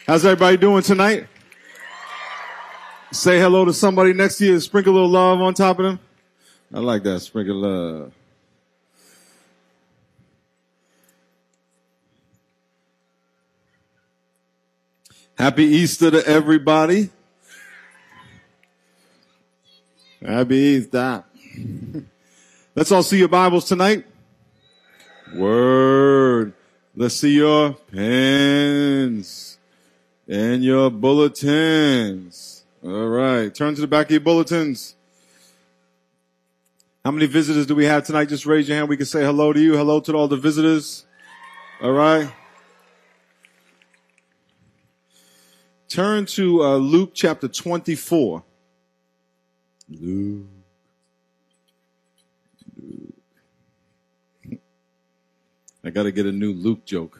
How's everybody doing tonight? Say hello to somebody next to you. Sprinkle a little love on top of them. I like that. Sprinkle love. Happy Easter to everybody. Happy Easter. Let's all see your Bibles tonight. Word. Let's see your pens and your bulletins. All right. Turn to the back of your bulletins. How many visitors do we have tonight? Just raise your hand. We can say hello to you. Hello to all the visitors. All right. Turn to Luke chapter 24. Luke. I got to get a new Luke joke.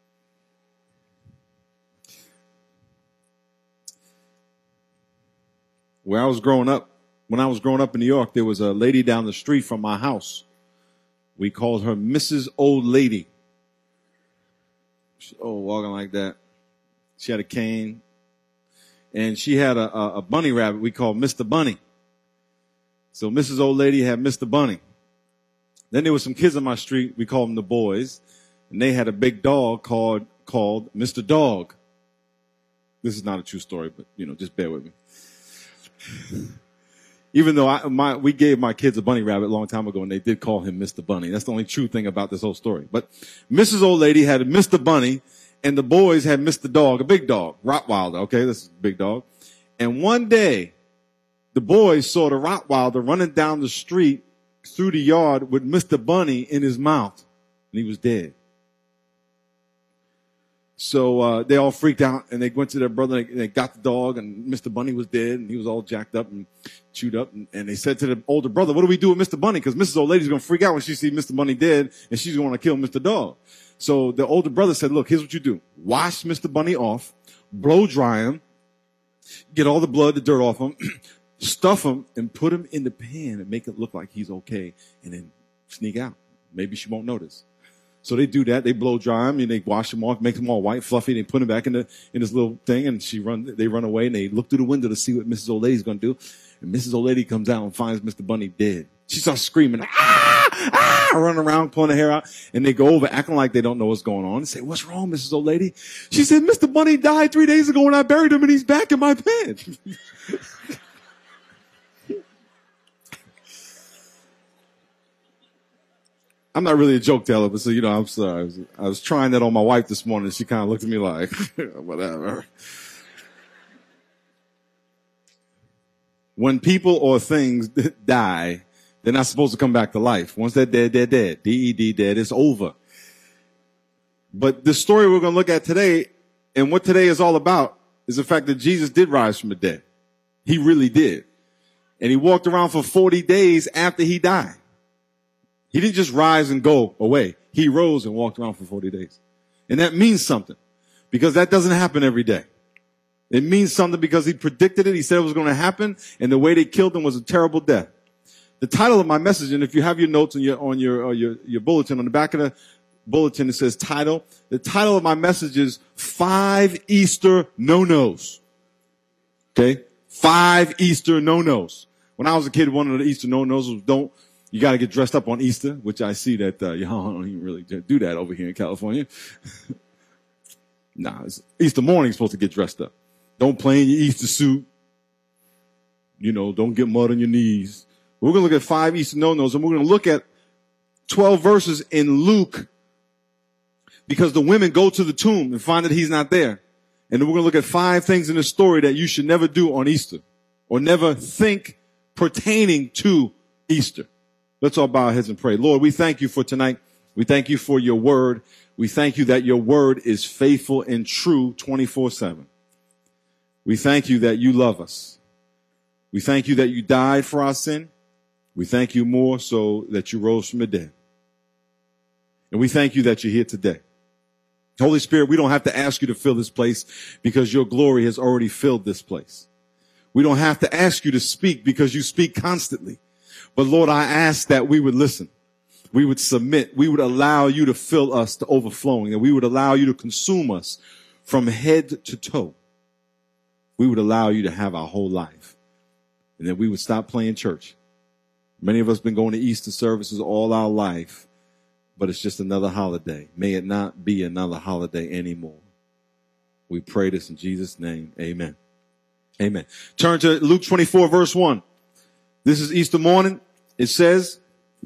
When I was growing up in New York, there was a lady down the street from my house. We called her Mrs. Old Lady. Walking like that. She had a cane. And she had a bunny rabbit we called Mr. Bunny. So Mrs. Old Lady had Mr. Bunny. Then there were some kids on my street, we called them the boys, and they had a big dog called Mr. Dog. This is not a true story, but, just bear with me. Even though we gave my kids a bunny rabbit a long time ago, and they did call him Mr. Bunny. That's the only true thing about this whole story. But Mrs. Old Lady had Mr. Bunny, and the boys had Mr. Dog, a big dog, Rottweiler, okay? This is a big dog. And one day, the boys saw the Rottweiler running down the street through the yard with Mr. Bunny in his mouth, and he was dead. So they all freaked out, and they went to their brother, and they got the dog, and Mr. Bunny was dead, and he was all jacked up and chewed up, and they said to the older brother, what do we do with Mr. Bunny? Because Mrs. Old Lady's going to freak out when she sees Mr. Bunny dead, and she's going to kill Mr. Dog. So the older brother said, look, here's what you do. Wash Mr. Bunny off, blow dry him, get all the blood, the dirt off him, stuff him, and put him in the pan and make it look like he's okay, and then sneak out. Maybe she won't notice. So they do that. They blow dry him, and they wash him off, make him all white, fluffy. They put him back in this little thing, and they run away, and they look through the window to see what Mrs. Old Lady's going to do. And Mrs. Old Lady comes out and finds Mr. Bunny dead. She starts screaming, running around, pulling her hair out. And they go over, acting like they don't know what's going on, and say, what's wrong, Mrs. Old Lady? She said, Mr. Bunny died 3 days ago, and I buried him, and he's back in my pen. I'm not really a joke teller, but so, I'm sorry. I was trying that on my wife this morning. She kind of looked at me like, whatever. When people or things die, they're not supposed to come back to life. Once they're dead, they're dead. D-E-D, dead. It's over. But the story we're going to look at today, and what today is all about, is the fact that Jesus did rise from the dead. He really did. And he walked around for 40 days after he died. He didn't just rise and go away. He rose and walked around for 40 days. And that means something, because that doesn't happen every day. It means something because he predicted it. He said it was going to happen, and the way they killed him was a terrible death. The title of my message, and if you have your notes on your bulletin, on the back of the bulletin, it says title. The title of my message is 5 Easter No-Nos. Okay? 5 Easter No-Nos. When I was a kid, one of the Easter No-Nos was you got to get dressed up on Easter, which I see that y'all don't even really do that over here in California. Easter morning you're supposed to get dressed up. Don't play in your Easter suit. Don't get mud on your knees. We're going to look at 5 Easter no-nos, and we're going to look at 12 verses in Luke, because the women go to the tomb and find that he's not there. And then we're going to look at 5 things in the story that you should never do on Easter, or never think pertaining to Easter. Let's all bow our heads and pray. Lord, we thank you for tonight. We thank you for your word. We thank you that your word is faithful and true 24/7. We thank you that you love us. We thank you that you died for our sin. We thank you more so that you rose from the dead. And we thank you that you're here today. Holy Spirit, we don't have to ask you to fill this place because your glory has already filled this place. We don't have to ask you to speak because you speak constantly. But Lord, I ask that we would listen. We would submit. We would allow you to fill us to overflowing, and we would allow you to consume us from head to toe. We would allow you to have our whole life. And then we would stop playing church. Many of us have been going to Easter services all our life, but it's just another holiday. May it not be another holiday anymore. We pray this in Jesus' name. Amen. Amen. Turn to Luke 24, verse 1. This is Easter morning. It says,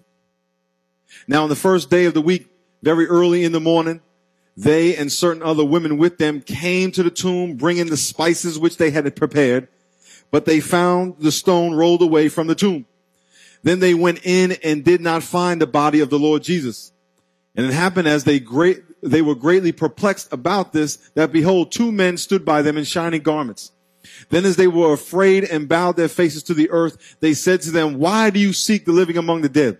now on the first day of the week, very early in the morning, they and certain other women with them came to the tomb, bringing the spices which they had prepared, but they found the stone rolled away from the tomb. Then they went in and did not find the body of the Lord Jesus. And it happened as they were greatly perplexed about this, that behold, two men stood by them in shining garments. Then as they were afraid and bowed their faces to the earth, they said to them, why do you seek the living among the dead?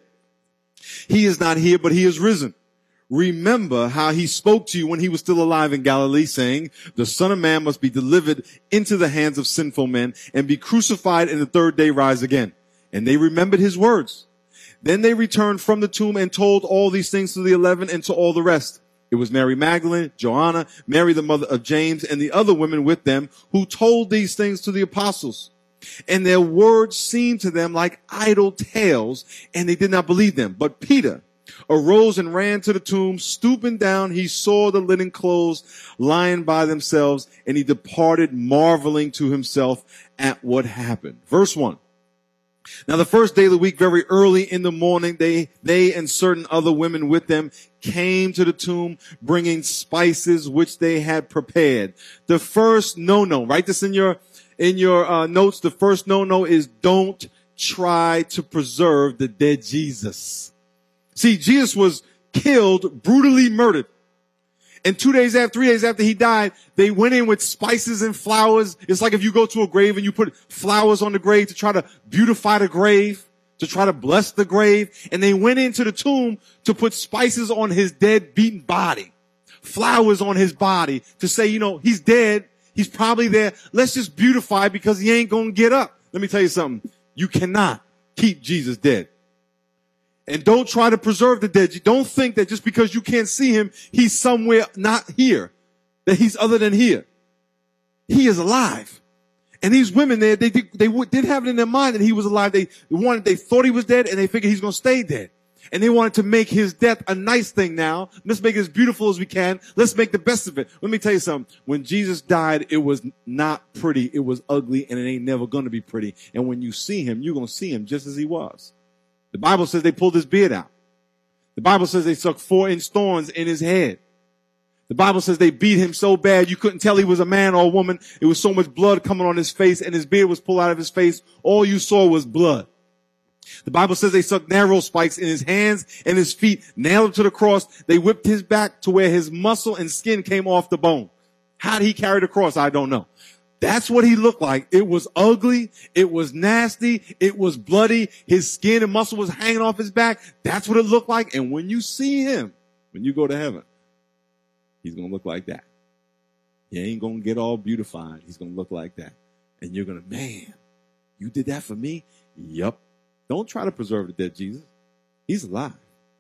He is not here, but he is risen. Remember how he spoke to you when he was still alive in Galilee, saying, the Son of Man must be delivered into the hands of sinful men and be crucified and the third day rise again. And they remembered his words. Then they returned from the tomb and told all these things to the 11 and to all the rest. It was Mary Magdalene, Joanna, Mary the mother of James, and the other women with them who told these things to the apostles. And their words seemed to them like idle tales, and they did not believe them. But Peter arose and ran to the tomb. Stooping down, he saw the linen clothes lying by themselves, and he departed, marveling to himself at what happened. Verse 1. Now the first day of the week, very early in the morning, they and certain other women with them came to the tomb, bringing spices which they had prepared. The first no-no, write this in your notes. The first no-no is don't try to preserve the dead Jesus. See, Jesus was killed, brutally murdered. And 3 days after he died, they went in with spices and flowers. It's like if you go to a grave and you put flowers on the grave to try to beautify the grave, to try to bless the grave. And they went into the tomb to put spices on his dead, beaten body, flowers on his body to say, he's dead. He's probably there. Let's just beautify because he ain't going to get up. Let me tell you something. You cannot keep Jesus dead. And don't try to preserve the dead. You don't think that just because you can't see him, he's somewhere not here, that he's other than here. He is alive. And these women there, they did have it in their mind that he was alive. They thought he was dead, and they figured he's going to stay dead. And they wanted to make his death a nice thing now. Let's make it as beautiful as we can. Let's make the best of it. Let me tell you something. When Jesus died, it was not pretty. It was ugly, and it ain't never going to be pretty. And when you see him, you're going to see him just as he was. The Bible says they pulled his beard out. The Bible says they stuck 4-inch thorns in his head. The Bible says they beat him so bad you couldn't tell he was a man or a woman. It was so much blood coming on his face, and his beard was pulled out of his face. All you saw was blood. The Bible says they stuck narrow spikes in his hands and his feet, nailed him to the cross. They whipped his back to where his muscle and skin came off the bone. How did he carry the cross? I don't know. That's what he looked like. It was ugly. It was nasty. It was bloody. His skin and muscle was hanging off his back. That's what it looked like. And when you see him, when you go to heaven, he's going to look like that. He ain't going to get all beautified. He's going to look like that. And you're going to, man, you did that for me? Yup. Don't try to preserve the dead Jesus. He's alive.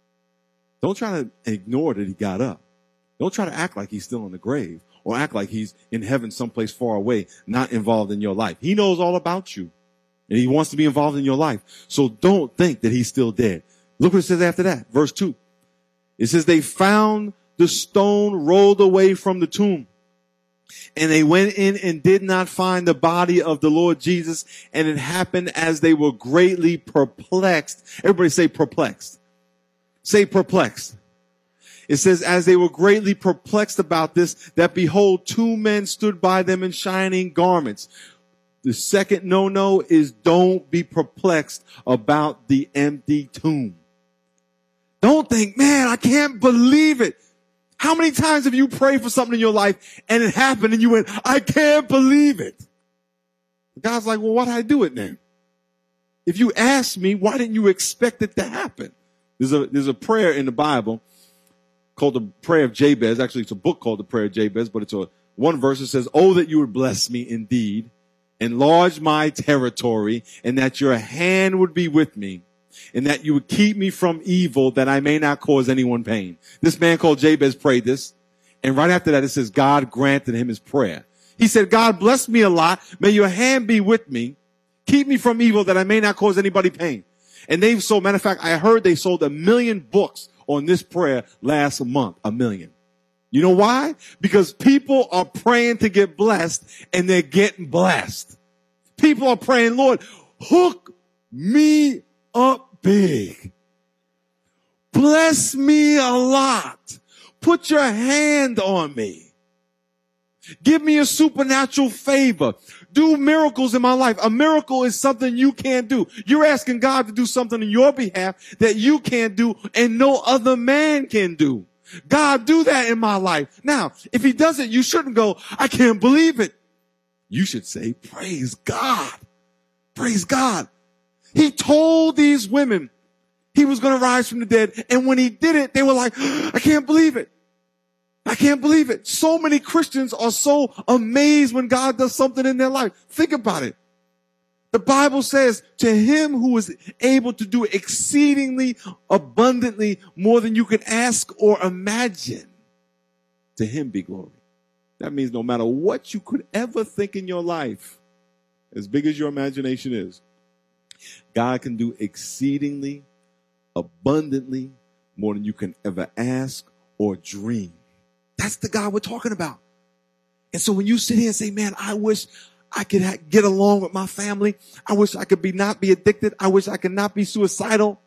Don't try to ignore that he got up. Don't try to act like he's still in the grave or act like he's in heaven someplace far away, not involved in your life. He knows all about you, and he wants to be involved in your life. So don't think that he's still dead. Look what it says after that, verse 2. It says they found the stone rolled away from the tomb. And they went in and did not find the body of the Lord Jesus. And it happened as they were greatly perplexed. Everybody say perplexed. Say perplexed. It says, as they were greatly perplexed about this, that behold, two men stood by them in shining garments. The second no-no is don't be perplexed about the empty tomb. Don't think, man, I can't believe it. How many times have you prayed for something in your life and it happened and you went, I can't believe it? God's like, well, why did I do it then? If you asked me, why didn't you expect it to happen? There's a prayer in the Bible called the Prayer of Jabez. Actually, it's a book called the Prayer of Jabez, but it's one verse that says, oh, that you would bless me indeed, enlarge my territory, and that your hand would be with me, and that you would keep me from evil, that I may not cause anyone pain. This man called Jabez prayed this. And right after that, it says God granted him his prayer. He said, God bless me a lot. May your hand be with me. Keep me from evil that I may not cause anybody pain. And they've sold, matter of fact, I heard they sold 1 million books on this prayer last month. 1 million. You know why? Because people are praying to get blessed and they're getting blessed. People are praying, Lord, hook me up big. Bless me a lot. Put your hand on me. Give me a supernatural favor. Do miracles in my life. A miracle is something you can't do. You're asking God to do something on your behalf that you can't do and no other man can do. God, do that in my life. Now, if he does it, you shouldn't go, I can't believe it. You should say, praise God. Praise God. He told these women he was going to rise from the dead. And when he did it, they were like, I can't believe it. I can't believe it. So many Christians are so amazed when God does something in their life. Think about it. The Bible says, to him who is able to do exceedingly abundantly more than you can ask or imagine, to him be glory. That means no matter what you could ever think in your life, as big as your imagination is, God can do exceedingly abundantly more than you can ever ask or dream. That's the God we're talking about. And so when you sit here and say, man, I wish I could get along with my family. I wish I could not be addicted. I wish I could not be suicidal.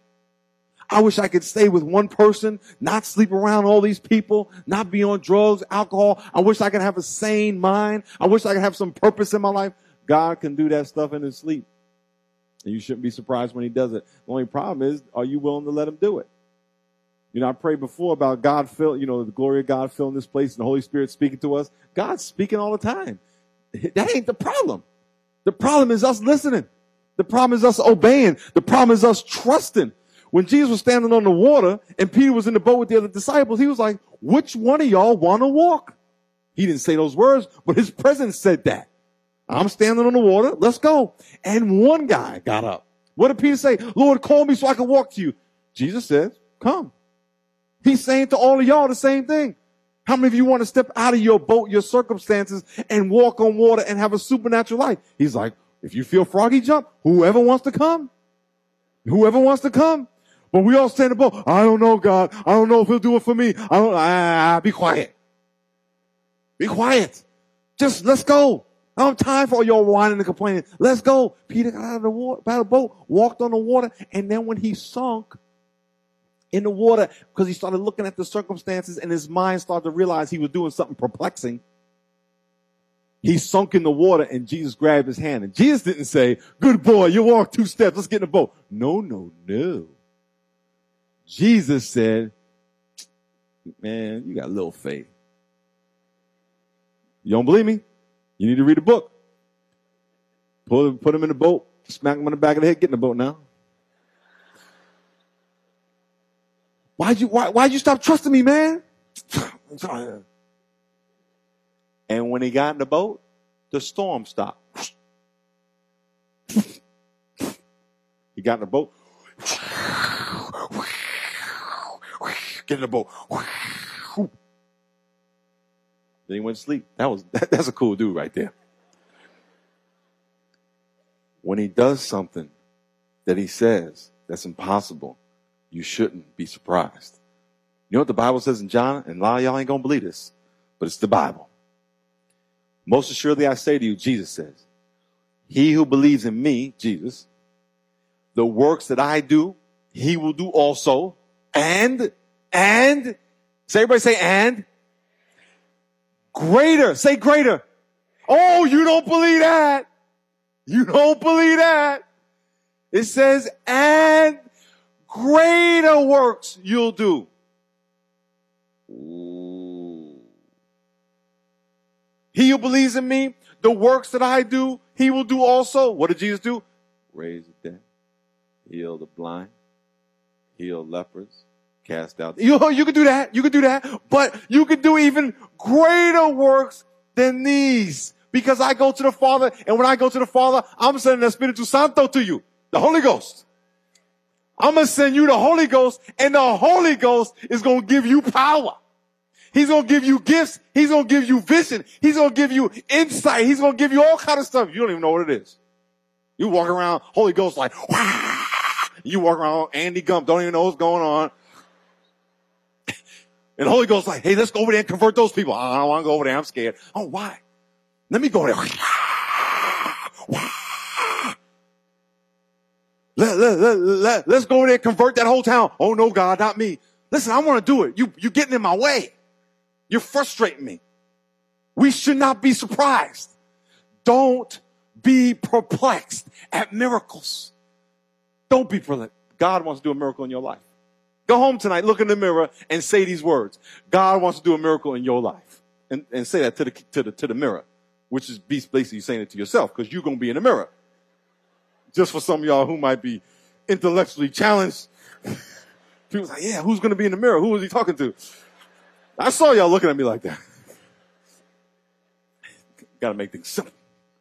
I wish I could stay with one person, not sleep around all these people, not be on drugs, alcohol. I wish I could have a sane mind. I wish I could have some purpose in my life. God can do that stuff in his sleep. And you shouldn't be surprised when he does it. The only problem is, are you willing to let him do it? You know, I prayed before about God the glory of God filling this place and the Holy Spirit speaking to us. God's speaking all the time. That ain't the problem. The problem is us listening. The problem is us obeying. The problem is us trusting. When Jesus was standing on the water and Peter was in the boat with the other disciples, he was like, which one of y'all want to walk? He didn't say those words, but his presence said that. I'm standing on the water. Let's go. And one guy got up. What did Peter say? Lord, call me so I can walk to you. Jesus says, come. He's saying to all of y'all the same thing. How many of you want to step out of your boat, your circumstances, and walk on water and have a supernatural life? He's like, if you feel froggy jump, whoever wants to come. Whoever wants to come. But we all stay in the boat. I don't know, God. I don't know if he'll do it for me. Be quiet. Be quiet. Just let's go. I don't have time for all y'all whining and complaining. Let's go. Peter got out of the water, out of the boat, walked on the water, and then when he sunk in the water, because he started looking at the circumstances and his mind started to realize he was doing something perplexing, he sunk in the water and Jesus grabbed his hand. And Jesus didn't say, good boy, you walk 2 steps, let's get in the boat. No, no, no. Jesus said, man, you got little faith. You don't believe me? You need to read a book. Put him in the boat, smack him on the back of the head, get in the boat now. Why'd you stop trusting me, man? And when he got in the boat, the storm stopped. He got in the boat. Get in the boat. Then he went to sleep. That's a cool dude right there. When he does something that he says that's impossible, you shouldn't be surprised. You know what the Bible says in John? And a lot of y'all ain't going to believe this, but it's the Bible. Most assuredly I say to you, Jesus says, he who believes in me, Jesus, the works that I do, he will do also. And, say everybody say and. Greater, say greater. Oh, you don't believe that. You don't believe that. It says, and greater works you'll do. Ooh. He who believes in me, the works that I do, he will do also. What did Jesus do? Raise the dead, heal the blind, heal lepers, cast out. You can do that. You can do that. But you can do even greater works than these. Because I go to the Father, and when I go to the Father, I'm sending the Espiritu Santo to you. The Holy Ghost. I'm going to send you the Holy Ghost, and the Holy Ghost is going to give you power. He's going to give you gifts. He's going to give you vision. He's going to give you insight. He's going to give you all kind of stuff. You don't even know what it is. You walk around, Holy Ghost like, wah! You walk around, Andy Gump, don't even know what's going on. And Holy Ghost like, hey, let's go over there and convert those people. I don't want to go over there. I'm scared. Oh, why? Let me go there. Let's go over there and convert that whole town. Oh, no, God, not me. Listen, I want to do it. You're getting in my way. You're frustrating me. We should not be surprised. Don't be perplexed at miracles. Don't be perplexed. God wants to do a miracle in your life. Go home tonight, look in the mirror, and say these words. God wants to do a miracle in your life. And say that to the mirror, which is basically saying it to yourself, because you're going to be in the mirror. Just for some of y'all who might be intellectually challenged. People like, yeah, who's going to be in the mirror? Who is he talking to? I saw y'all looking at me like that. Got to make things simple.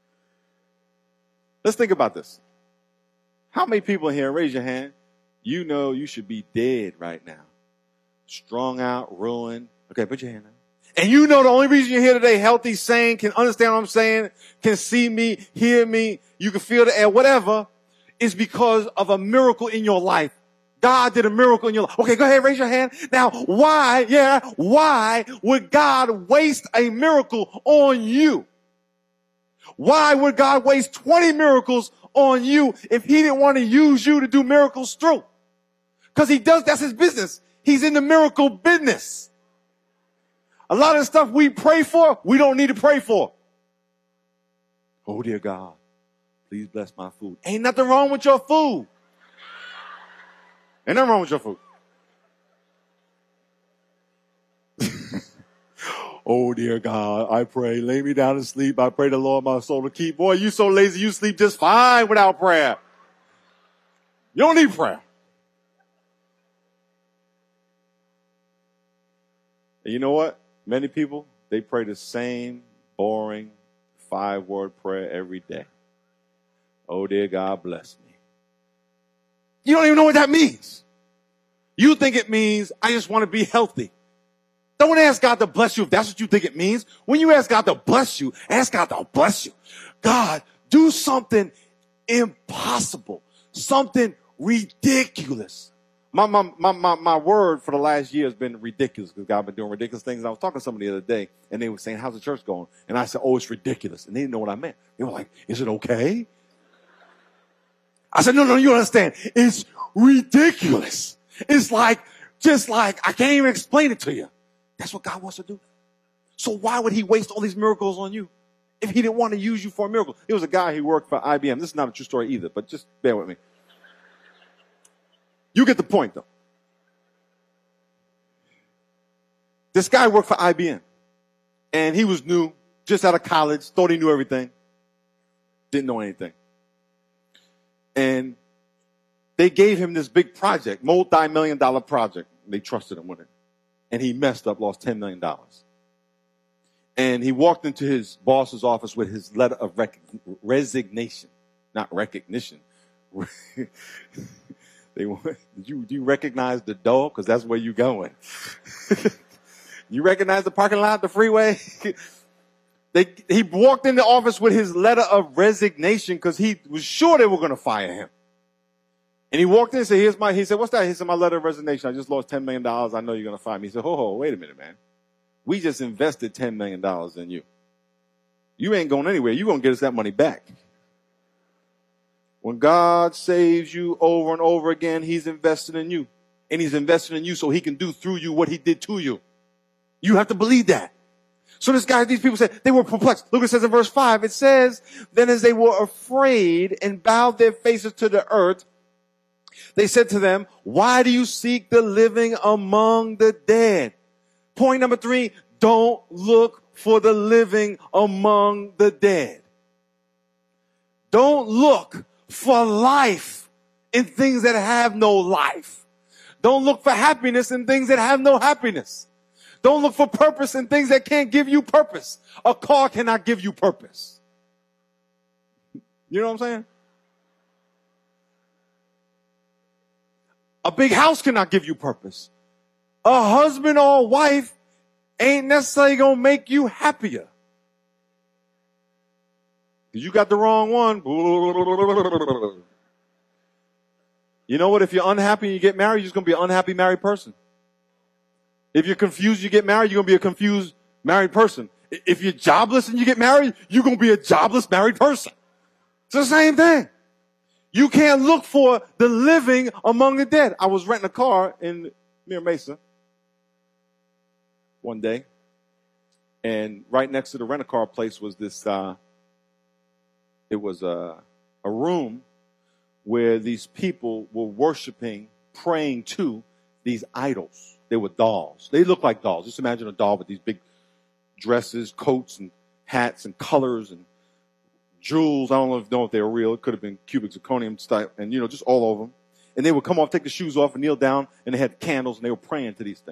Let's think about this. How many people here, raise your hand, you know you should be dead right now? Strung out, ruined. Okay, put your hand out. And you know the only reason you're here today, healthy, sane, can understand what I'm saying, can see me, hear me, you can feel the air, whatever, is because of a miracle in your life. God did a miracle in your life. Okay, go ahead, raise your hand. Now, why would God waste a miracle on you? Why would God waste 20 miracles on you if he didn't want to use you to do miracles through? Because he does, that's his business. He's in the miracle business. A lot of the stuff we pray for, we don't need to pray for. Oh, dear God, please bless my food. Ain't nothing wrong with your food. Ain't nothing wrong with your food. Oh, dear God, I pray, lay me down to sleep. I pray the Lord my soul to keep. Boy, you so lazy, you sleep just fine without prayer. You don't need prayer. And you know what? Many people, they pray the same boring 5-word prayer every day. Oh, dear God, bless me. You don't even know what that means. You think it means, I just want to be healthy. Don't ask God to bless you if that's what you think it means. When you ask God to bless you, ask God to bless you. God, do something impossible, something ridiculous. My word for the last year has been ridiculous, because God been doing ridiculous things. And I was talking to somebody the other day, and they were saying, how's the church going? And I said, oh, it's ridiculous. And they didn't know what I meant. They were like, is it okay? I said, no, you understand. It's ridiculous. It's like, just like, I can't even explain it to you. That's what God wants to do. So why would he waste all these miracles on you if he didn't want to use you for a miracle? There was a guy who worked for IBM. This is not a true story either, but just bear with me. You get the point, though. This guy worked for IBM, and he was new, just out of college, thought he knew everything, didn't know anything. And they gave him this big project, multi-million-dollar project. They trusted him with it. And he messed up, lost $10 million. And he walked into his boss's office with his letter of resignation, not recognition. Do you recognize the door? Because that's where you're going. You recognize the parking lot, the freeway? He walked in the office with his letter of resignation because he was sure they were going to fire him. And he walked in and said, he said, what's that? He said, my letter of resignation. I just lost $10 million. I know you're going to fire me. He said, wait a minute, man. We just invested $10 million in you. You ain't going anywhere. You're going to get us that money back. When God saves you over and over again, he's invested in you. And he's invested in you so he can do through you what he did to you. You have to believe that. So these people said, they were perplexed. Look what it says in verse 5. It says, then as they were afraid and bowed their faces to the earth, they said to them, why do you seek the living among the dead? Point number 3, don't look for the living among the dead. Don't look for life in things that have no life. Don't look for happiness in things that have no happiness. Don't look for purpose in things that can't give you purpose. A car cannot give you purpose. You know what I'm saying? A big house cannot give you purpose. A husband or a wife ain't necessarily going to make you happier. You got the wrong one. You know what? If you're unhappy and you get married, you're just going to be an unhappy married person. If you're confused, you get married, you're going to be a confused married person. If you're jobless and you get married, you're going to be a jobless married person. It's the same thing. You can't look for the living among the dead. I was renting a car in Mira Mesa one day, and right next to the rent-a-car place was this, it was a room where these people were worshiping, praying to these idols. They were dolls. They looked like dolls. Just imagine a doll with these big dresses, coats, and hats, and colors, and jewels. I don't know if they were real. It could have been cubic zirconium style, and just all over them. And they would come off, take the shoes off, and kneel down, and they had candles, and they were praying to these things.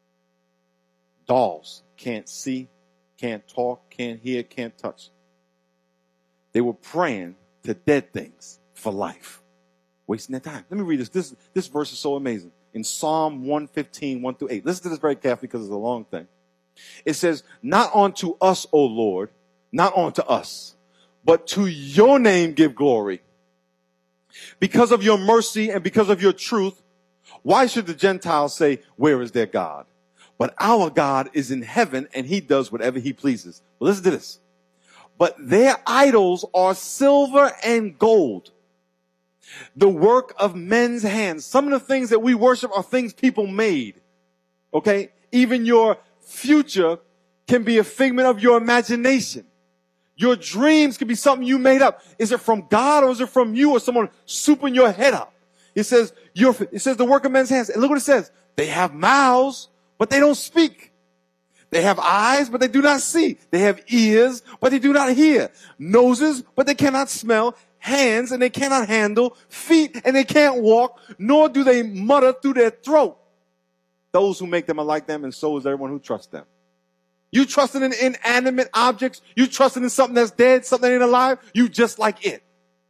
Dolls can't see, can't talk, can't hear, can't touch. They were praying to dead things for life, wasting their time. Let me read this. This verse is so amazing. In Psalm 115, 1-8. Listen to this very carefully because it's a long thing. It says, not unto us, O Lord, not unto us, but to your name give glory. Because of your mercy and because of your truth, why should the Gentiles say, where is their God? But our God is in heaven and he does whatever he pleases. Well, listen to this. But their idols are silver and gold, the work of men's hands. Some of the things that we worship are things people made. Okay? Even your future can be a figment of your imagination. Your dreams can be something you made up. Is it from God or is it from you or someone souping your head up? It says the work of men's hands. And look what it says. They have mouths, but they don't speak. They have eyes, but they do not see. They have ears, but they do not hear. Noses, but they cannot smell. Hands, and they cannot handle. Feet, and they can't walk. Nor do they mutter through their throat. Those who make them are like them, and so is everyone who trusts them. You trusting in inanimate objects. You trusting in something that's dead, something that ain't alive. You just like it.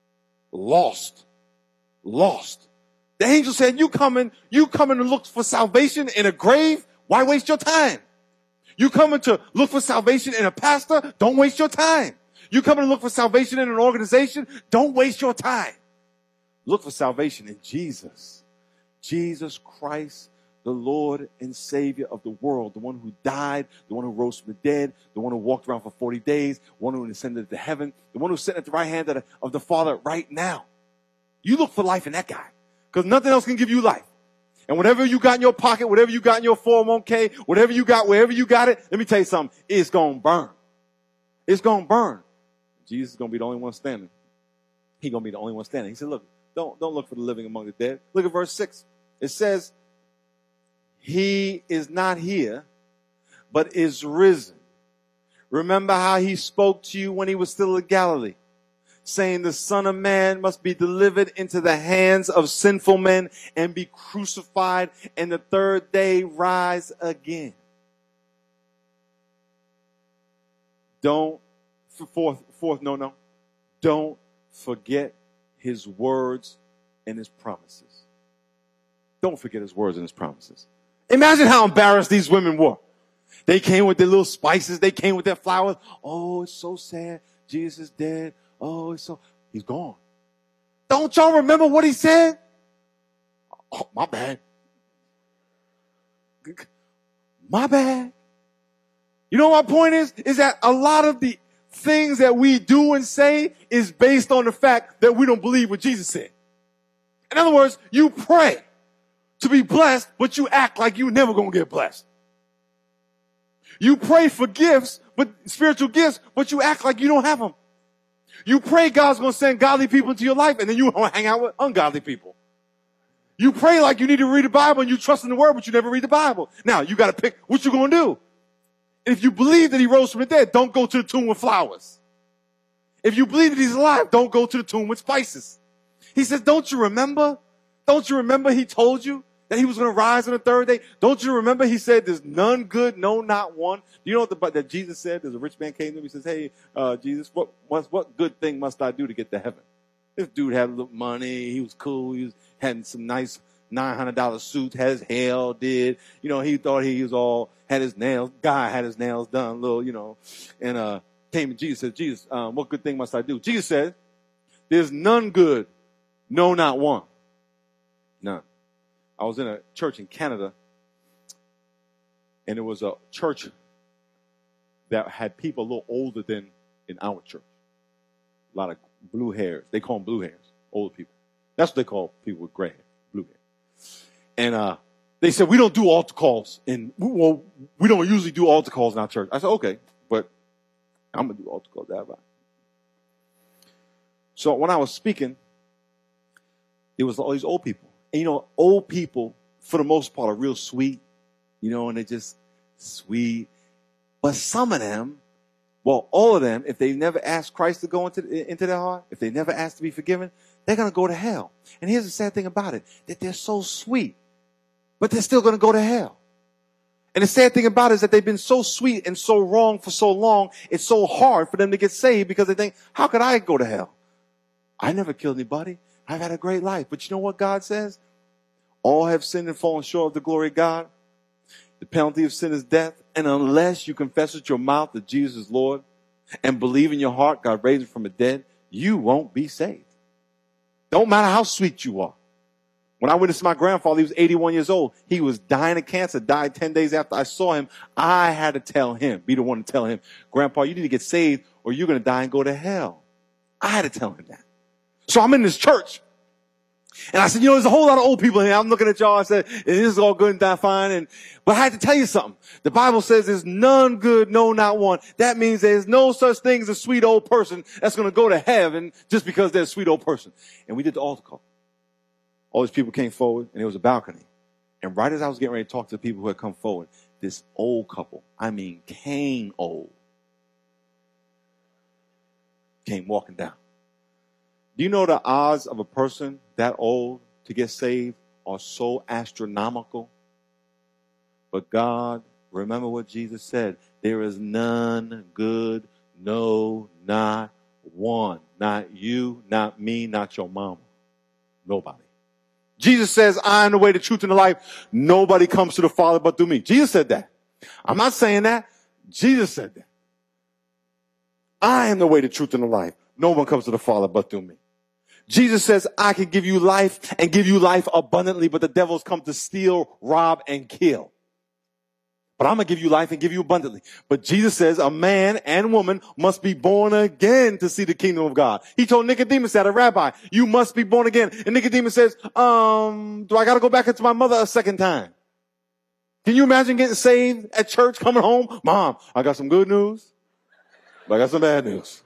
Lost. The angel said, you coming to look for salvation in a grave? Why waste your time? You coming to look for salvation in a pastor? Don't waste your time. You coming to look for salvation in an organization? Don't waste your time. Look for salvation in Jesus. Jesus Christ, the Lord and Savior of the world, the one who died, the one who rose from the dead, the one who walked around for 40 days, the one who ascended to heaven, the one who's sitting at the right hand of the Father right now. You look for life in that guy, because nothing else can give you life. And whatever you got in your pocket, whatever you got in your 401k, whatever you got, wherever you got it, let me tell you something, it's going to burn. It's going to burn. Jesus is going to be the only one standing. He's going to be the only one standing. He said, look, don't look for the living among the dead. Look at verse 6. It says, he is not here, but is risen. Remember how he spoke to you when he was still in Galilee, saying the Son of Man must be delivered into the hands of sinful men and be crucified, and the third day rise again. Don't forget his words and his promises. Don't forget his words and his promises. Imagine how embarrassed these women were. They came with their little spices. They came with their flowers. Oh, it's so sad. Jesus is dead. Oh, he's gone. Don't y'all remember what he said? Oh, my bad. My bad. You know what my point is? Is that a lot of the things that we do and say is based on the fact that we don't believe what Jesus said. In other words, you pray to be blessed, but you act like you're never going to get blessed. You pray for gifts, spiritual gifts, but you act like you don't have them. You pray God's going to send godly people into your life, and then you hang out with ungodly people. You pray like you need to read the Bible, and you trust in the Word, but you never read the Bible. Now, you got to pick what you're going to do. If you believe that he rose from the dead, don't go to the tomb with flowers. If you believe that he's alive, don't go to the tomb with spices. He says, don't you remember? Don't you remember he told you that he was going to rise on the third day? Don't you remember he said there's none good, no, not one? Do you know that Jesus said? There's a rich man came to him. He says, hey, Jesus, what good thing must I do to get to heaven? This dude had a little money. He was cool. He was having some nice $900 suit, had his hair did. You know, he thought he was all, had his nails, guy had his nails done, little, you know, and came to Jesus, said, Jesus, what good thing must I do? Jesus said, there's none good, no, not one. None. I was in a church in Canada, and it was a church that had people a little older than in our church. A lot of blue hairs. They call them blue hairs, old people. That's what they call people with gray hair, blue hair. And they said, we don't do altar calls. We don't usually do altar calls in our church. I said, okay, but I'm going to do altar calls. That right. So when I was speaking, it was all these old people. And, you know, old people, for the most part, are real sweet, you know, and they're just sweet. But some of them, well, all of them, if they never asked Christ to go into their heart, if they never asked to be forgiven, they're going to go to hell. And here's the sad thing about it, that they're so sweet, but they're still going to go to hell. And the sad thing about it is that they've been so sweet and so wrong for so long, it's so hard for them to get saved because they think, how could I go to hell? I never killed anybody. I've had a great life. But you know what God says? All have sinned and fallen short of the glory of God. The penalty of sin is death. And unless you confess with your mouth that Jesus is Lord and believe in your heart God raised him from the dead, you won't be saved. Don't matter how sweet you are. When I witnessed my grandfather, he was 81 years old. He was dying of cancer, died 10 days after I saw him. I had to tell him, be the one to tell him, Grandpa, you need to get saved or you're going to die and go to hell. I had to tell him that. So I'm in this church. And I said, you know, there's a whole lot of old people in here. I'm looking at y'all. I said, this is all good and that fine. But I had to tell you something. The Bible says there's none good, no, not one. That means there's no such thing as a sweet old person that's going to go to heaven just because they're a sweet old person. And we did the altar call. All these people came forward, and there was a balcony. And right as I was getting ready to talk to the people who had come forward, this old couple, I mean Cain old, came walking down. Do you know the odds of a person that old to get saved are so astronomical? But God, remember what Jesus said, there is none good, no, not one. Not you, not me, not your mama. Nobody. Jesus says, I am the way, the truth, and the life. Nobody comes to the Father but through me. Jesus said that. I'm not saying that. Jesus said that. I am the way, the truth, and the life. No one comes to the Father but through me. Jesus says, I can give you life and give you life abundantly, but the devil's come to steal, rob, and kill. But I'm going to give you life and give you abundantly. But Jesus says a man and woman must be born again to see the kingdom of God. He told Nicodemus that, a rabbi, you must be born again. And Nicodemus says, do I got to go back into my mother a second time? Can you imagine getting saved at church, coming home? Mom, I got some good news, but I got some bad news.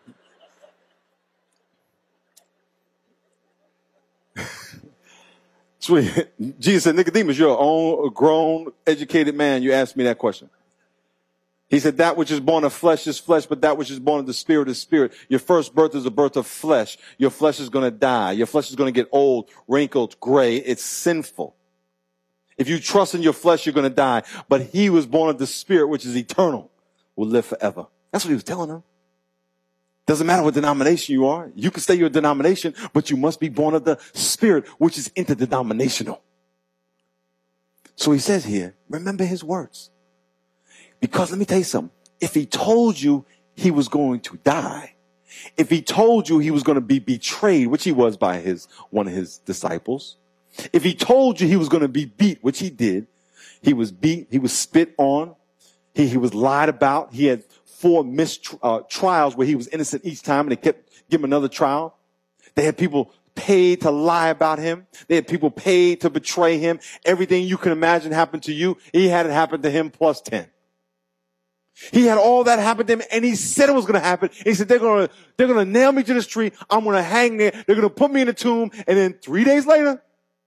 Jesus said, Nicodemus, you're a grown, educated man. You asked me that question. He said, that which is born of flesh is flesh, but that which is born of the spirit is spirit. Your first birth is a birth of flesh. Your flesh is going to die. Your flesh is going to get old, wrinkled, gray. It's sinful. If you trust in your flesh, you're going to die. But he was born of the spirit, which is eternal, will live forever. That's what he was telling them. Doesn't matter what denomination you are. You can stay your denomination, but you must be born of the spirit, which is interdenominational. So he says here, remember his words. Because let me tell you something. If he told you he was going to die, if he told you he was going to be betrayed, which he was by one of his disciples, if he told you he was going to be beat, which he did, he was beat, he was spit on, he was lied about, he had 4 trials where he was innocent each time, and they kept giving him another trial. They had people paid to lie about him. They had people paid to betray him. Everything you can imagine happened to you, he had it happen to him plus 10. He had all that happen to him, and he said it was going to happen. He said, they're going to nail me to this tree. I'm going to hang there. They're going to put me in a tomb, and then 3 days later,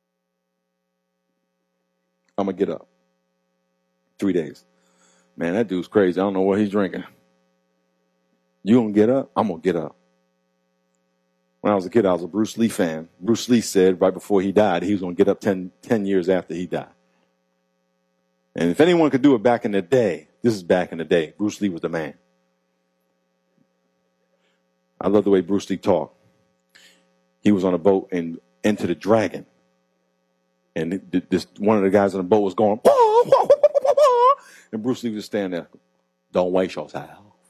I'm going to get up. 3 days. Man, that dude's crazy. I don't know what he's drinking. You gonna get up? I'm gonna get up. When I was a kid, I was a Bruce Lee fan. Bruce Lee said right before he died, he was gonna get up 10 years after he died. And if anyone could do it back in the day, this is back in the day. Bruce Lee was the man. I love the way Bruce Lee talked. He was on a boat and Enter the Dragon. And one of the guys on the boat was going, and Bruce Lee was standing there. Don't waste yourself.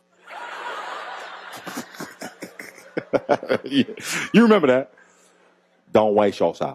You remember that? Don't waste yourself.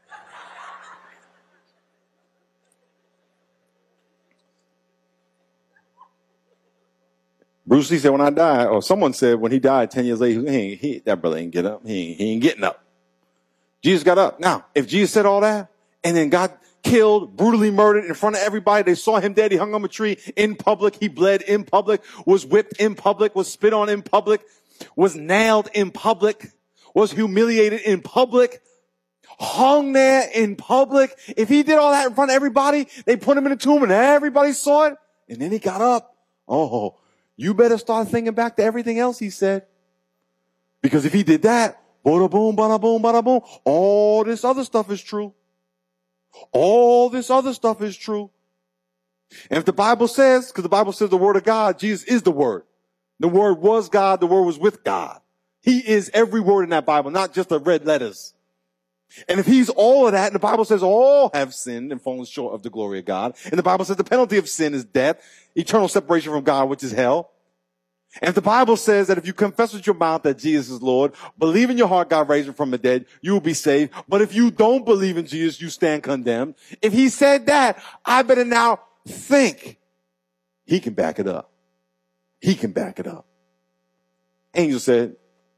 Bruce Lee said, when I die, or someone said when he died 10 years later, that brother ain't get up. He ain't getting up. Jesus got up. Now, if Jesus said all that and then got killed, brutally murdered in front of everybody, they saw him dead, he hung on a tree in public, he bled in public, was whipped in public, was spit on in public, was nailed in public, was humiliated in public, hung there in public. If he did all that in front of everybody, they put him in a tomb and everybody saw it, and then he got up. Oh, you better start thinking back to everything else he said. Because if he did that, bada boom, bada boom, bada boom, all this other stuff is true. All this other stuff is true. And if the Bible says, because the Bible says the word of God, Jesus is the word. The word was God, the word was with God. He is every word in that Bible, not just the red letters. And if he's all of that, and the Bible says all have sinned and fallen short of the glory of God, and the Bible says the penalty of sin is death, eternal separation from God, which is hell. And if the Bible says that if you confess with your mouth that Jesus is Lord, believe in your heart God raised him from the dead, you will be saved. But if you don't believe in Jesus, you stand condemned. If he said that, I better now think he can back it up. He can back it up. Angel said,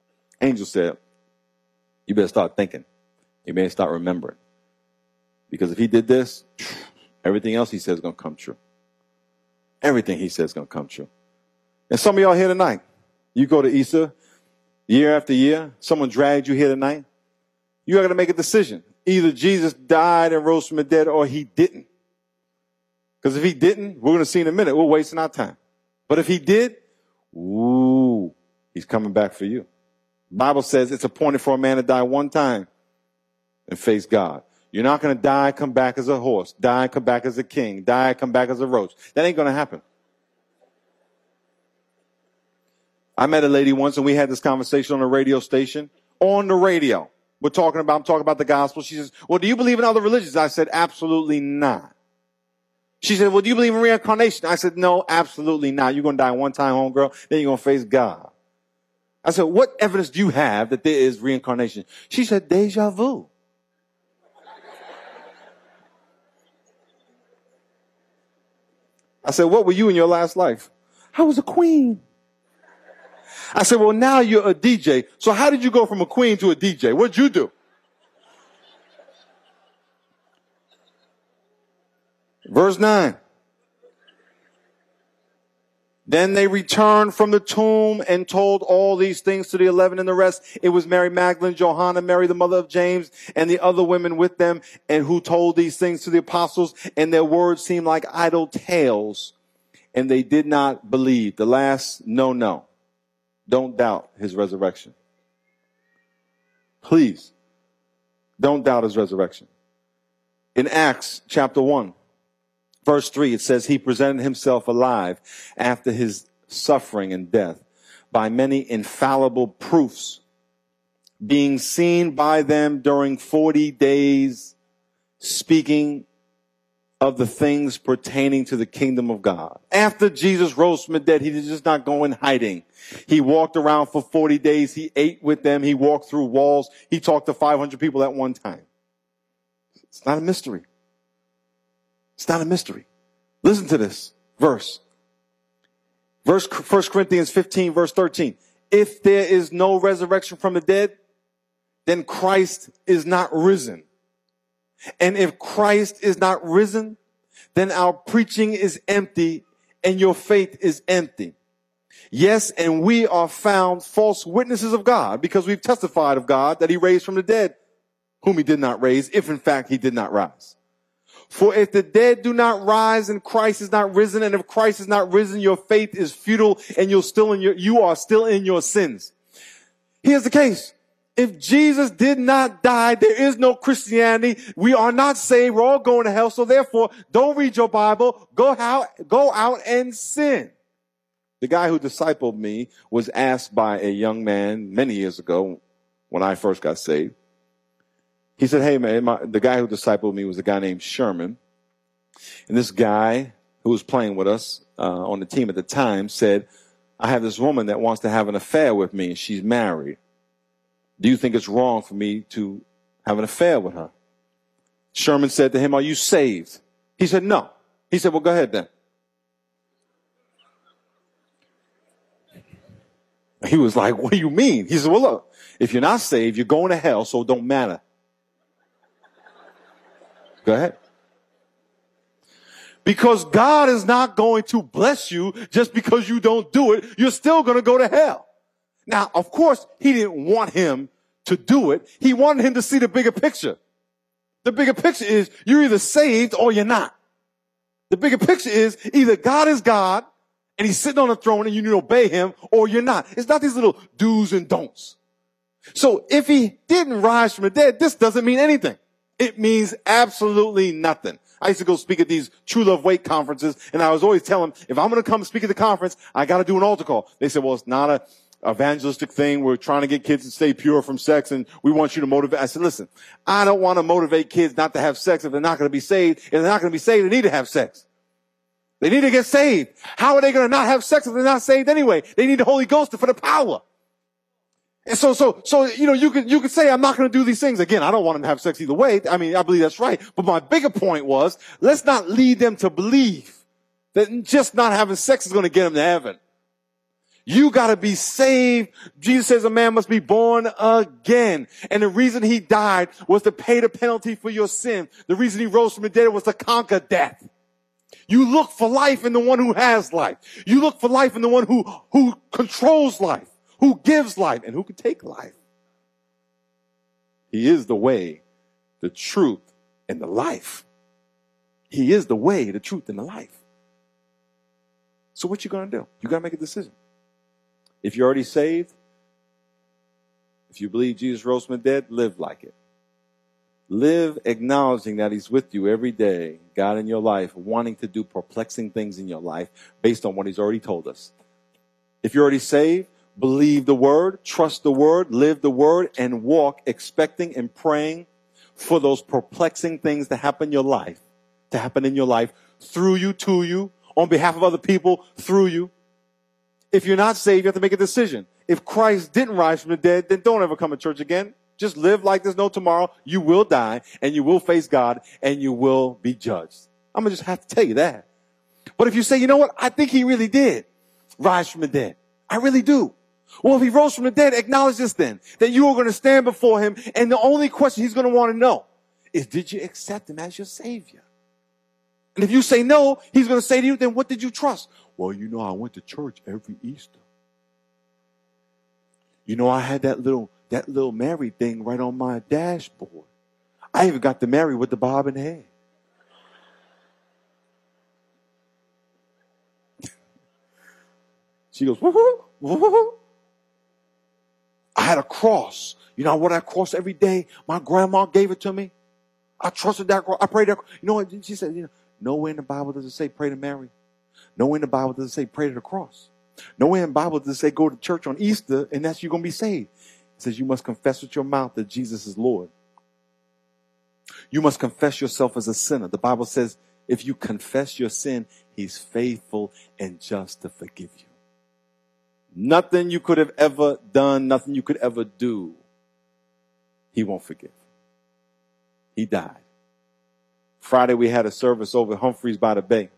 you better start thinking. You better start remembering. Because if he did this, everything else he says is going to come true. Everything he says is going to come true. And some of y'all here tonight, you go to Easter year after year, someone dragged you here tonight. You got to make a decision. Either Jesus died and rose from the dead or he didn't. Because if he didn't, we're going to see in a minute, we're wasting our time. But if he did, he's coming back for you. The Bible says it's appointed for a man to die one time and face God. You're not going to die, come back as a horse, die, come back as a king, die, come back as a roach. That ain't going to happen. I met a lady once and we had this conversation on a radio station. On the radio. I'm talking about the gospel. She says, well, do you believe in other religions? I said, absolutely not. She said, well, do you believe in reincarnation? I said, no, absolutely not. You're going to die one time, homegirl. Then you're going to face God. I said, what evidence do you have that there is reincarnation? She said, deja vu. I said, what were you in your last life? I was a queen. I said, well, now you're a DJ. So how did you go from a queen to a DJ? What'd you do? Verse 9. Then they returned from the tomb and told all these things to the 11 and the rest. It was Mary Magdalene, Johanna, Mary, the mother of James, and the other women with them, and who told these things to the apostles, and their words seemed like idle tales, and they did not believe. The last, no. Don't doubt his resurrection. Please, don't doubt his resurrection. In Acts chapter 1, verse 3, it says, he presented himself alive after his suffering and death by many infallible proofs, being seen by them during 40 days, speaking of the things pertaining to the kingdom of God. After Jesus rose from the dead, he did just not go in hiding. He walked around for 40 days. He ate with them. He walked through walls. He talked to 500 people at one time. It's not a mystery. It's not a mystery. Listen to this verse. 1 Corinthians 15, verse 13. If there is no resurrection from the dead, then Christ is not risen. And if Christ is not risen, then our preaching is empty and your faith is empty. Yes, and we are found false witnesses of God because we've testified of God that he raised from the dead, whom he did not raise, if in fact he did not rise. For if the dead do not rise and Christ is not risen, and if Christ is not risen, your faith is futile and you are still in your sins. Here's the case. If Jesus did not die, there is no Christianity. We are not saved. We're all going to hell. So therefore, don't read your Bible. Go out and sin. The guy who discipled me was asked by a young man many years ago when I first got saved. He said, hey, man, the guy who discipled me was a guy named Sherman. And this guy who was playing with us on the team at the time said, I have this woman that wants to have an affair with me, and she's married. Do you think it's wrong for me to have an affair with her? Sherman said to him, are you saved? He said, no. He said, well, go ahead then. He was like, what do you mean? He said, well, look, if you're not saved, you're going to hell, so it don't matter. Go ahead. Because God is not going to bless you just because you don't do it. You're still going to go to hell. Now, of course, he didn't want him to do it. He wanted him to see the bigger picture. The bigger picture is you're either saved or you're not. The bigger picture is either God is God and he's sitting on the throne and you need to obey him, or you're not. It's not these little do's and don'ts. So if he didn't rise from the dead, this doesn't mean anything. It means absolutely nothing. I used to go speak at these True Love Wake conferences, and I was always telling them, if I'm going to come speak at the conference, I got to do an altar call. They said, well, it's not a evangelistic thing. We're trying to get kids to stay pure from sex, and we want you to motivate. I said, listen, I don't want to motivate kids not to have sex if they're not going to be saved. If they're not going to be saved, they need to have sex. They need to get saved. How are they going to not have sex if they're not saved anyway? They need the Holy Ghost for the power. And so, you know, you could say, I'm not going to do these things. Again, I don't want them to have sex either way. I mean, I believe that's right. But my bigger point was, let's not lead them to believe that just not having sex is going to get them to heaven. You got to be saved. Jesus says a man must be born again. And the reason he died was to pay the penalty for your sin. The reason he rose from the dead was to conquer death. You look for life in the one who has life. You look for life in the one who controls life, who gives life, and who can take life. He is the way, the truth, and the life. He is the way, the truth, and the life. So what you going to do? You got to make a decision. If you're already saved, if you believe Jesus rose from the dead, live like it. Live acknowledging that he's with you every day, God in your life, wanting to do perplexing things in your life based on what he's already told us. If you're already saved, believe the word, trust the word, live the word, and walk expecting and praying for those perplexing things to happen in your life, through you, to you, on behalf of other people, through you. If you're not saved, you have to make a decision. If Christ didn't rise from the dead, then don't ever come to church again. Just live like there's no tomorrow. You will die, and you will face God, and you will be judged. I'm going to just have to tell you that. But if you say, you know what, I think he really did rise from the dead. I really do. Well, if he rose from the dead, acknowledge this then, that you are going to stand before him, and the only question he's going to want to know is, did you accept him as your Savior? And if you say no, he's going to say to you, then what did you trust? Well, you know, I went to church every Easter. You know, I had that little Mary thing right on my dashboard. I even got the Mary with the bob in hair. She goes, woo-hoo, woo-hoo. I had a cross. You know, I wore that cross every day. My grandma gave it to me. I trusted that cross. I prayed that cross. You know what? She said, you know, nowhere in the Bible does it say pray to Mary. Nowhere in the Bible does it say pray to the cross. Nowhere in the Bible does it say go to church on Easter and that's you're going to be saved. It says you must confess with your mouth that Jesus is Lord. You must confess yourself as a sinner. The Bible says if you confess your sin, he's faithful and just to forgive you. Nothing you could have ever done, nothing you could ever do, he won't forgive. He died. Friday we had a service over at Humphreys by the Bay.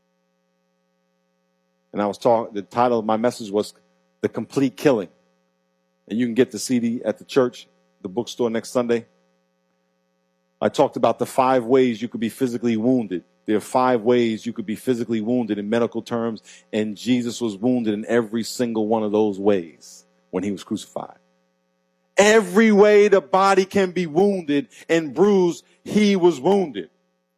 And I was talking, the title of my message was The Complete Killing. And you can get the CD at the church, the bookstore next Sunday. I talked about the 5 ways you could be physically wounded. There are 5 ways you could be physically wounded in medical terms, and Jesus was wounded in every single one of those ways when he was crucified. Every way the body can be wounded and bruised, he was wounded.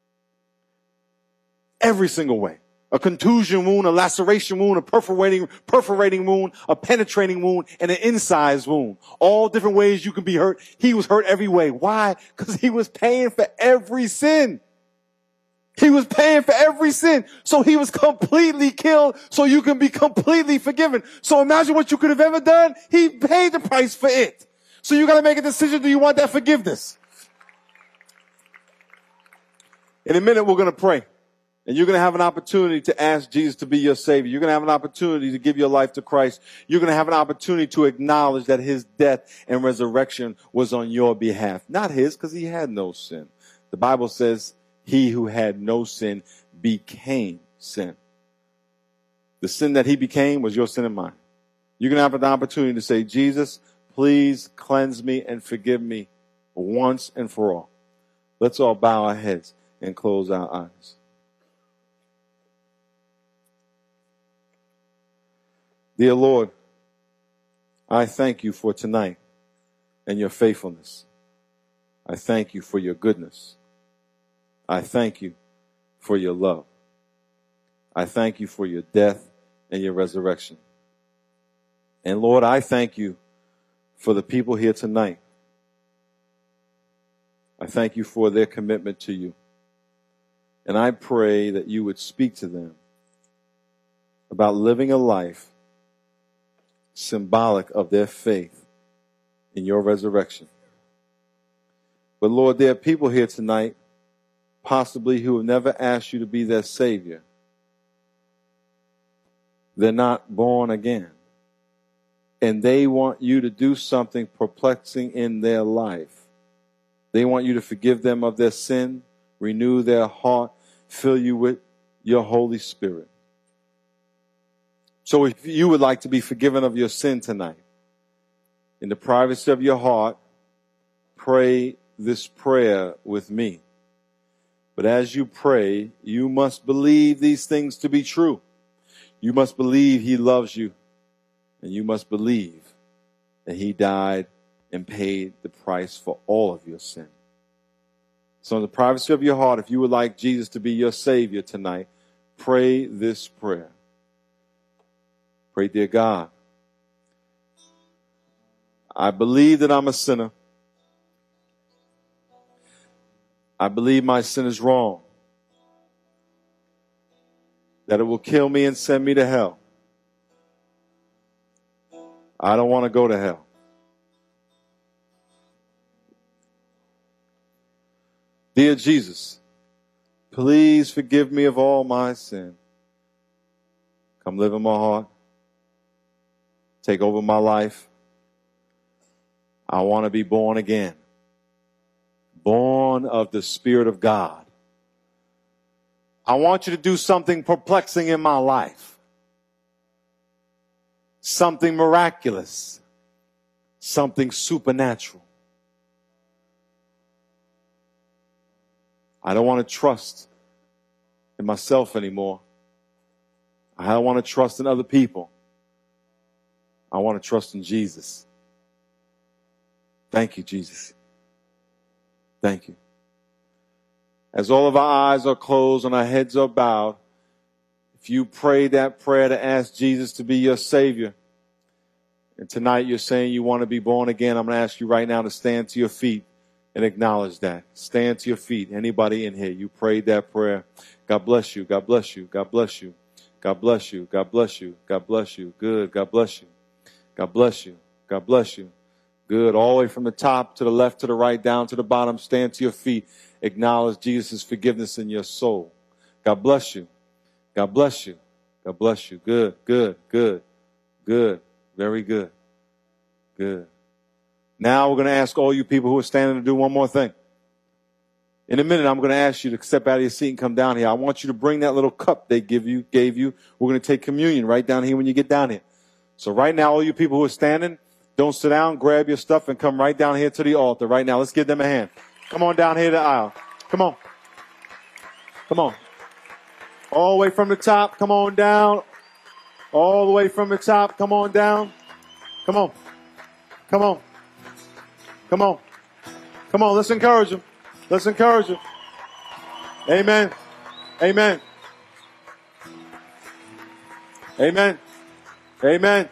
Every single way. A contusion wound, a laceration wound, a perforating wound, a penetrating wound, and an incised wound. All different ways you can be hurt. He was hurt every way. Why? Because he was paying for every sin. He was paying for every sin. So he was completely killed so you can be completely forgiven. So imagine what you could have ever done. He paid the price for it. So you got to make a decision. Do you want that forgiveness? In a minute, we're going to pray. And you're going to have an opportunity to ask Jesus to be your Savior. You're going to have an opportunity to give your life to Christ. You're going to have an opportunity to acknowledge that his death and resurrection was on your behalf. Not his, because he had no sin. The Bible says he who had no sin became sin. The sin that he became was your sin and mine. You're going to have an opportunity to say, Jesus, please cleanse me and forgive me once and for all. Let's all bow our heads and close our eyes. Dear Lord, I thank you for tonight and your faithfulness. I thank you for your goodness. I thank you for your love. I thank you for your death and your resurrection. And Lord, I thank you for the people here tonight. I thank you for their commitment to you. And I pray that you would speak to them about living a life symbolic of their faith in your resurrection. But Lord, there are people here tonight, possibly who have never asked you to be their Savior. They're not born again. And they want you to do something perplexing in their life. They want you to forgive them of their sin, renew their heart, fill you with your Holy Spirit. So if you would like to be forgiven of your sin tonight, in the privacy of your heart, pray this prayer with me. But as you pray, you must believe these things to be true. You must believe he loves you, and you must believe that he died and paid the price for all of your sin. So in the privacy of your heart, if you would like Jesus to be your Savior tonight, pray this prayer. Pray, dear God, I believe that I'm a sinner. I believe my sin is wrong, that it will kill me and send me to hell. I don't want to go to hell. Dear Jesus, please forgive me of all my sin. Come live in my heart. Take over my life. I want to be born again. Born of the Spirit of God. I want you to do something perplexing in my life. Something miraculous. Something supernatural. I don't want to trust in myself anymore. I don't want to trust in other people. I want to trust in Jesus. Thank you, Jesus. Thank you. As all of our eyes are closed and our heads are bowed, if you prayed that prayer to ask Jesus to be your Savior, and tonight you're saying you want to be born again, I'm going to ask you right now to stand to your feet and acknowledge that. Stand to your feet. Anybody in here, you prayed that prayer. God bless you. God bless you. God bless you. God bless you. God bless you. God bless you. Good. God bless you. God bless you. God bless you. Good. All the way from the top to the left to the right, down to the bottom. Stand to your feet. Acknowledge Jesus' forgiveness in your soul. God bless you. God bless you. God bless you. Good. Good. Good. Good. Very good. Good. Now we're going to ask all you people who are standing to do one more thing. In a minute, I'm going to ask you to step out of your seat and come down here. I want you to bring that little cup they gave you. We're going to take communion right down here when you get down here. So right now, all you people who are standing, don't sit down, grab your stuff and come right down here to the altar right now. Let's give them a hand. Come on down here to the aisle. Come on. Come on. All the way from the top, come on down. All the way from the top, come on down. Come on. Come on. Come on. Come on, let's encourage them. Let's encourage them. Amen. Amen. Amen. Amen.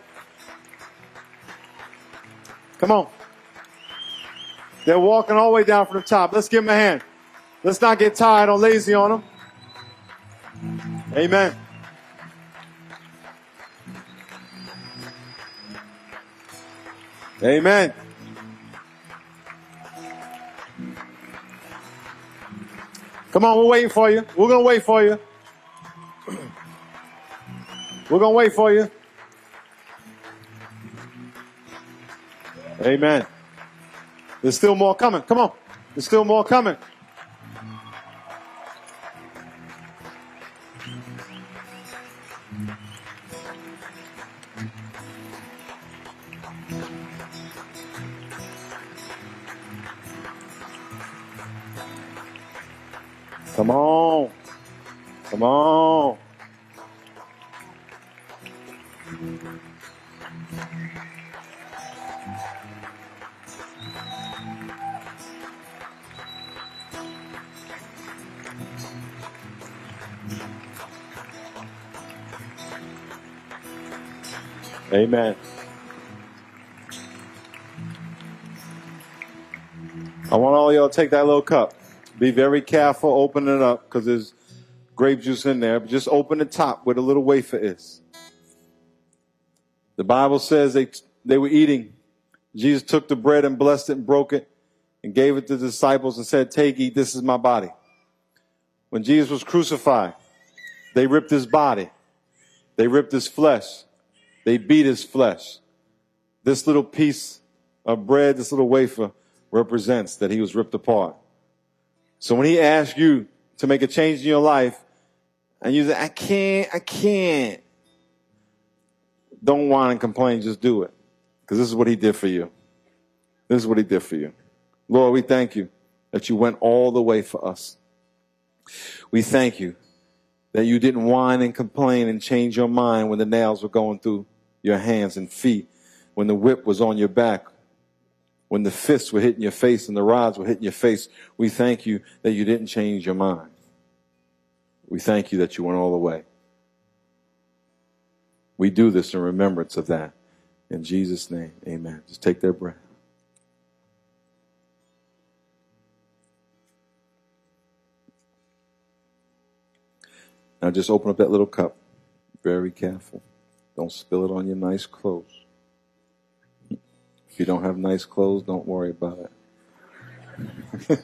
Come on. They're walking all the way down from the top. Let's give them a hand. Let's not get tired or lazy on them. Amen. Amen. Come Come on, we're waiting for you. We're going to wait for you. We're going to wait for you. Amen. There's still more coming. Come on. There's still more coming. Come on. Come on. Amen. I want all y'all to take that little cup. Be very careful, open it up, because there's grape juice in there. But just open the top where the little wafer is. The Bible says they were eating. Jesus took the bread and blessed it and broke it and gave it to the disciples and said, take, eat, this is my body. When Jesus was crucified, they ripped his body. They ripped his flesh. They beat his flesh. This little piece of bread, this little wafer, represents that he was ripped apart. So when he asks you to make a change in your life, and you say, I can't. Don't whine and complain, just do it. Because this is what he did for you. This is what he did for you. Lord, we thank you that you went all the way for us. We thank you that you didn't whine and complain and change your mind when the nails were going through your hands and feet, when the whip was on your back, when the fists were hitting your face and the rods were hitting your face. We thank you that you didn't change your mind. We thank you that you went all the way. We do this in remembrance of that. In Jesus' name, amen. Just take their breath. Now just open up that little cup. Very careful. Don't spill it on your nice clothes. If you don't have nice clothes, don't worry about it.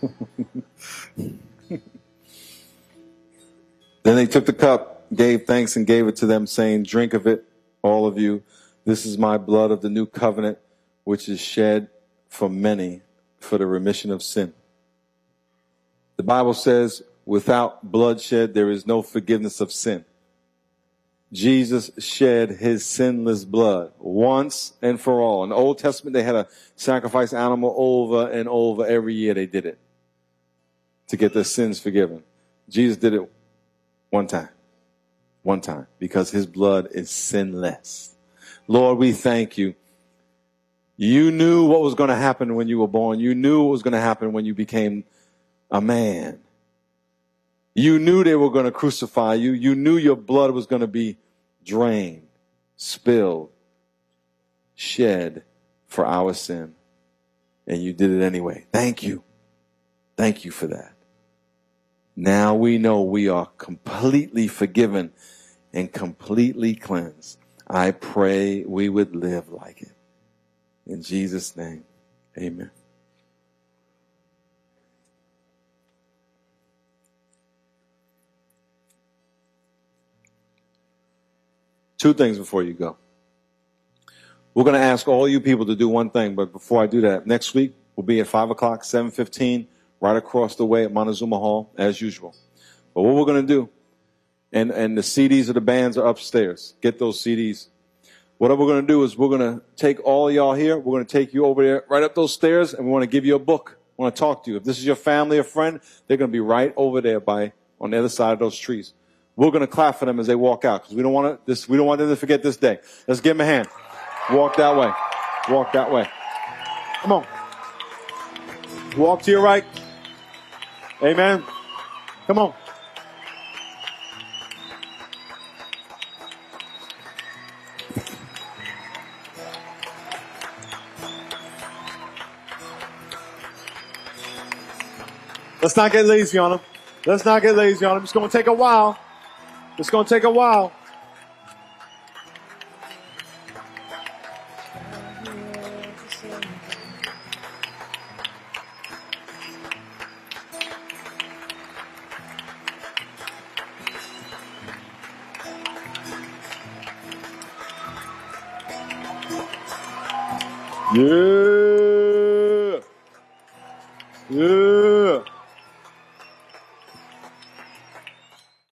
Then they took the cup, gave thanks, and gave it to them, saying, drink of it, all of you. This is my blood of the new covenant, which is shed for many for the remission of sin. The Bible says, without bloodshed, there is no forgiveness of sin. Jesus shed his sinless blood once and for all. In the Old Testament, they had to sacrifice animal over and over. Every year they did it to get their sins forgiven. Jesus did it one time, because his blood is sinless. Lord, we thank you. You knew what was going to happen when you were born. You knew what was going to happen when you became a man. You knew they were going to crucify you. You knew your blood was going to be drained, spilled, shed for our sin. And you did it anyway. Thank you. Thank you for that. Now we know we are completely forgiven and completely cleansed. I pray we would live like it. In Jesus' name, amen. Two things before you go. We're going to ask all you people to do one thing, but before I do that, next week we'll be at 5 o'clock, 7:15, right across the way at Montezuma Hall, as usual. But what we're going to do, and the CDs of the bands are upstairs. Get those CDs. What we're going to do is we're going to take all y'all here. We're going to take you over there, right up those stairs, and we want to give you a book. We want to talk to you. If this is your family or friend, they're going to be right over there on the other side of those trees. We're going to clap for them as they walk out, because we don't want them to forget this day. Let's give them a hand. Walk that way. Walk that way. Come on. Walk to your right. Amen. Come on. Let's not get lazy on them. Let's not get lazy on them. It's going to take a while. It's going to take a while. Yeah. Yeah.